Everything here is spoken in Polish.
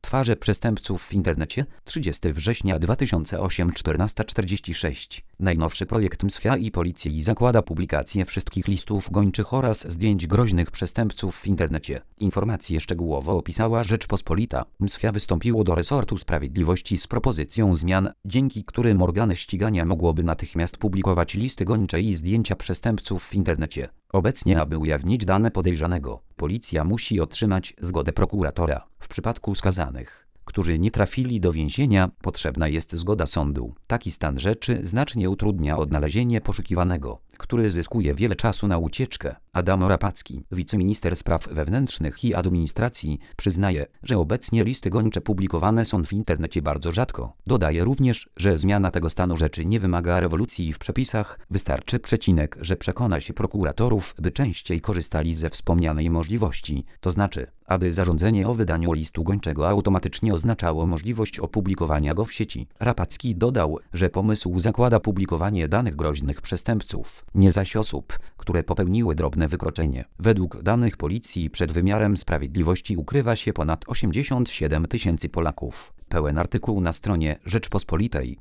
Twarze przestępców w internecie, 30 września 2008, 14:46. Najnowszy projekt MSWiA i Policji zakłada publikację wszystkich listów gończych oraz zdjęć groźnych przestępców w internecie. Informacje szczegółowo opisała Rzeczpospolita. MSWiA wystąpiło do resortu sprawiedliwości z propozycją zmian, dzięki którym organy ścigania mogłoby natychmiast publikować listy gończe i zdjęcia przestępców w internecie. Obecnie, aby ujawnić dane podejrzanego, policja musi otrzymać zgodę prokuratora. W przypadku skazanych, którzy nie trafili do więzienia, potrzebna jest zgoda sądu. Taki stan rzeczy znacznie utrudnia odnalezienie poszukiwanego, który zyskuje wiele czasu na ucieczkę. Adam Rapacki, wiceminister spraw wewnętrznych i administracji, przyznaje, że obecnie listy gończe publikowane są w internecie bardzo rzadko. Dodaje również, że zmiana tego stanu rzeczy nie wymaga rewolucji w przepisach, wystarczy przecinek, że przekona się prokuratorów, by częściej korzystali ze wspomnianej możliwości, to znaczy, aby zarządzenie o wydaniu listu gończego automatycznie oznaczało możliwość opublikowania go w sieci. Rapacki dodał, że pomysł zakłada publikowanie danych groźnych przestępców, nie zaś osób, które popełniły drobne wykroczenie. Według danych policji przed wymiarem sprawiedliwości ukrywa się ponad 87 000 Polaków. Pełen artykuł na stronie Rzeczpospolitej.